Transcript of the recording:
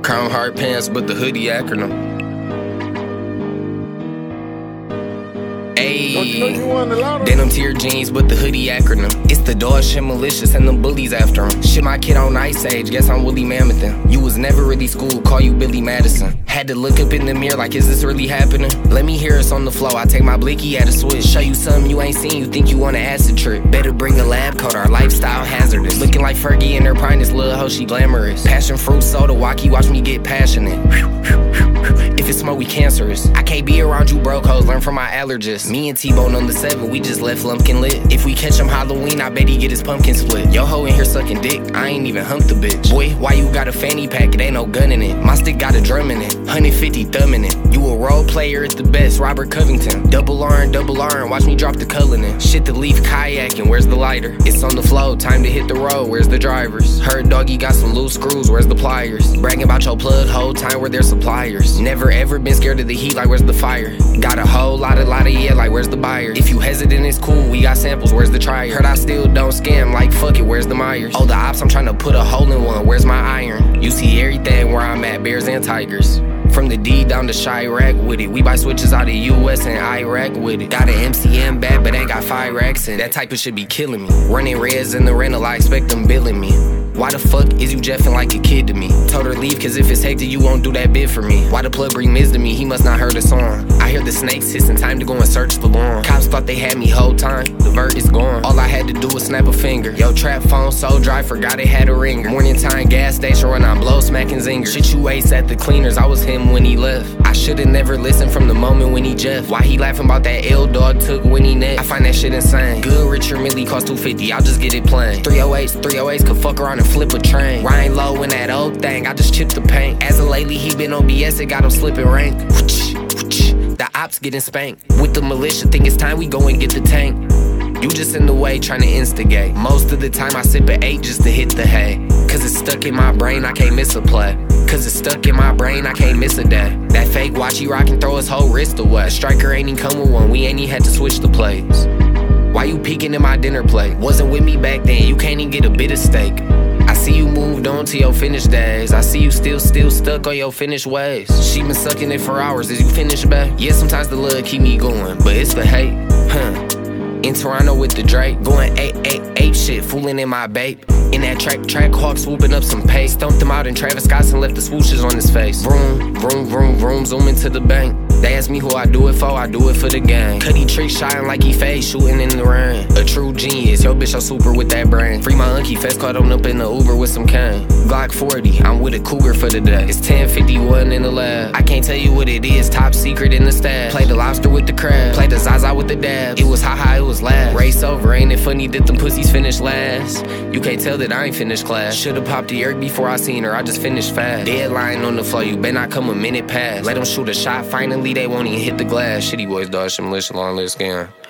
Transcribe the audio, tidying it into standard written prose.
Crown hard pants, but the hoodie acronym. Ayy, denim tier jeans, but the hoodie acronym. It's the dog shit malicious and them bullies after him. Shit my kid on Ice Age, guess I'm Willie Mammothin'. You was never really school, call you Billy Madison. Had to look up in the mirror like, is this really happening? Let me hear us on the flow, I take my blicky at a switch. Show you something you ain't seen, you think you want an acid trip. Better bring a lab coat, our lifestyle hazardous. Looking like Fergie in her prime, this little hoe, she glamorous. Passion fruit soda, Wacky, watch me get passionate. If it's smoke, we cancerous. I can't be around you broke hoes, learn from my allergists. Me and T-Bone on the 7, we just left Lumpkin lit. If we catch him Halloween, I bet he get his pumpkin split. Yo ho in here sucking dick, I ain't even humped the bitch. Boy, why you got a fanny pack, it ain't no gun in it. My stick got a drum in it, 150 thumb in it. You a role player at the best, Robert Covington. Double R and watch me drop the Cullinan. Shit the leaf kayaking, where's the lighter? It's on the flow, time to hit the road, where's the drivers? Heard doggy got some loose screws, where's the pliers? Bragging about your plug, whole time where they're suppliers. Never ever been scared of the heat, like where's the fire? Got a whole lot of yeah, like where's the buyer? If you hesitant, it's cool, we got samples, where's the trier? Heard I still don't scam, like fuck it, where's the Myers? Oh, the ops, I'm trying to put a hole in one, where's my iron? You see everything where I'm at, bears and tigers. From the D down to Chirac with it. We buy switches out of US and Iraq with it. Got an MCM bag, but ain't got 5 racks in it. That type of shit be killing me. Running reds in the rental, I expect them billing me. Why the fuck is you jeffing like a kid to me? Told her leave, cause if it's hectic, you won't do that bid for me. Why the plug bring Miz to me? He must not heard the song. I hear the snakes hissing, time to go and search the lawn. Cops thought they had me whole time, the vert is gone. All I had to do was snap a finger. Yo, trap phone so dry, forgot it had a ringer. Morning time gas station run on blow, smacking zinger. Shit you ace at the cleaners, I was him when he left. I should've never listened from the moment when he Jeff. Why he laughing about that L dog took when he net? I find that shit insane. Good Richard Millie cost $250, I'll just get it plain. 308s could fuck around and flip a train. Ryan low in that old thing, I just chipped the paint. As of lately, he been on BS, it got him slipping rank. The ops getting spanked. With the militia, think it's time we go and get the tank. You just in the way trying to instigate. Most of the time I sip an 8 just to hit the hay. Cause it's stuck in my brain, I can't miss a play. Cause it's stuck in my brain, I can't miss a day. That fake watch he rockin' throw his whole wrist away. Striker ain't even come with one, we ain't even had to switch the plays. Why you peeking in my dinner plate? Wasn't with me back then, you can't even get a bit of steak. I see you moved on to your finished days. I see you still stuck on your finished ways. She been sucking it for hours, is you finished, babe? Yeah, sometimes the love keep me going, but it's the hate, In Toronto with the Drake, going ape shit, fooling in my babe. In that track hawk swooping up some pace. Stumped him out in Travis Scott and left the swooshes on his face. Vroom, vroom, vroom, vroom, zooming to the bank. They ask me who I do it for, I do it for the gang. Cuddy trick shine like he fade, shooting in the rain. A true genius, yo bitch, I'm super with that brain. Free my unky fest, caught on up in the Uber with some cane. Glock 40, I'm with a cougar for the day. It's 1051 in the lab. I can't tell you what it is, top secret in the stash. Play the lobster with the crab, play the Zaza with the dab. It was ha-ha, it was last. Race over, ain't it funny that them pussies finished last? You can't tell that I ain't finished class. Should've popped the Yerk before I seen her, I just finished fast. Deadline on the floor, you better not come a minute past. Let them shoot a shot, finally they won't even hit the glass. Shitty boys, dog, shit militia, long list scam.